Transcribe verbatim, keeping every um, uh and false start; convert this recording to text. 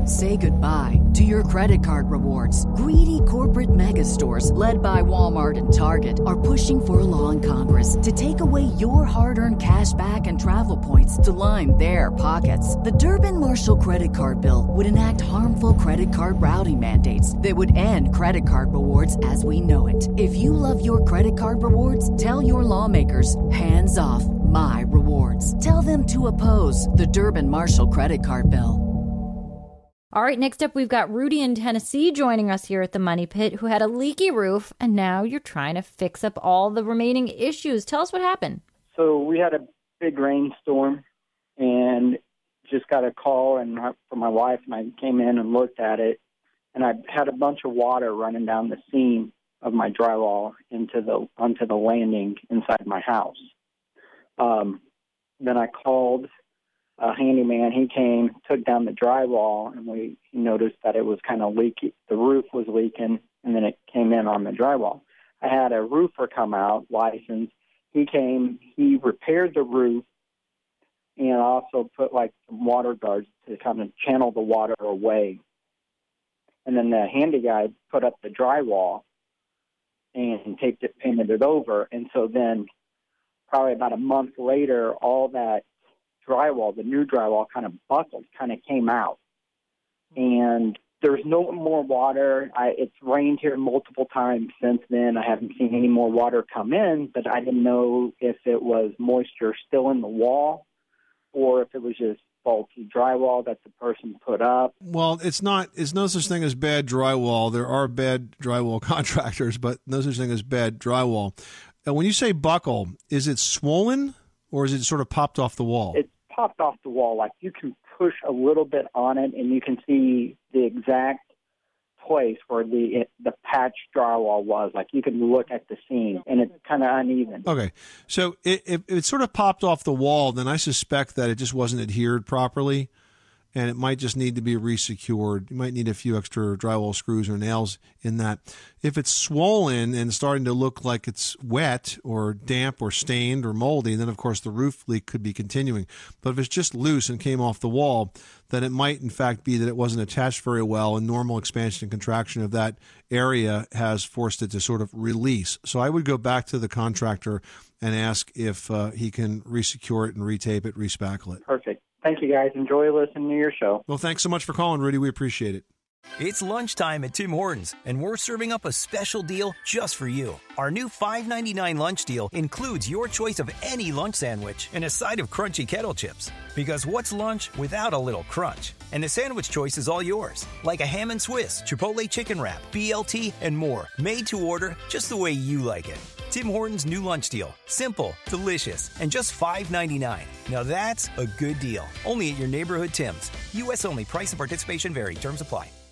Say goodbye to your credit card rewards. Greedy corporate mega stores, led by Walmart and Target, are pushing for a law in Congress to take away your hard-earned cash back and travel points to line their pockets. The Durbin-Marshall credit card bill would enact harmful credit card routing mandates that would end credit card rewards as we know it. If you love your credit card rewards, tell your lawmakers, hands off my rewards. Tell them to oppose the Durbin-Marshall credit card bill. All right, next up, we've got Rudy in Tennessee joining us here at the Money Pit, who had a leaky roof, and now you're trying to fix up all the remaining issues. Tell us what happened. So we had a big rainstorm, and just got a call and from my wife, and I came in and looked at it, and I had a bunch of water running down the seam of my drywall into the onto the landing inside my house. Um, then I called a handyman. He came, took down the drywall, and we he noticed that it was kind of leaky. The roof was leaking, and then it came in on the drywall. I had a roofer come out, licensed. He came, he repaired the roof, and also put like some water guards to kind of channel the water away. And then the handy guy put up the drywall and taped it, painted it over. And so then probably about a month later, all that drywall, the new drywall, kind of buckled, kind of came out. And there's no more water. I, it's rained here multiple times since then. I haven't seen any more water come in, but I didn't know if it was moisture still in the wall or if it was just faulty drywall that the person put up. Well, it's not, it's no such thing as bad drywall. There are bad drywall contractors, but no such thing as bad drywall. And when you say buckle, is it swollen or is it sort of popped off the wall? It's popped off the wall. Like you can push a little bit on it and you can see the exact place where the it, the patch drywall was. Like you can look at the seam and it's kind of uneven. Okay. So it, if it sort of popped off the wall, then I suspect that it just wasn't adhered properly and it might just need to be resecured. You might need a few extra drywall screws or nails in that. If it's swollen and starting to look like it's wet or damp or stained or moldy, then of course the roof leak could be continuing. But if it's just loose and came off the wall, then it might in fact be that it wasn't attached very well and normal expansion and contraction of that area has forced it to sort of release. So I would go back to the contractor and ask if uh, he can resecure it and retape it, respackle it. Perfect. Thank you, guys. Enjoy listening to your show. Well, thanks so much for calling, Rudy. We appreciate it. It's lunchtime at Tim Hortons, and we're serving up a special deal just for you. Our new five ninety-nine lunch deal includes your choice of any lunch sandwich and a side of crunchy kettle chips. Because what's lunch without a little crunch? And the sandwich choice is all yours, like a ham and Swiss, Chipotle chicken wrap, B L T, and more, made to order just the way you like it. Tim Hortons' new lunch deal. Simple, delicious, and just five ninety-nine. Now that's a good deal. Only at your neighborhood Tim's. U S only. Price and participation vary. Terms apply.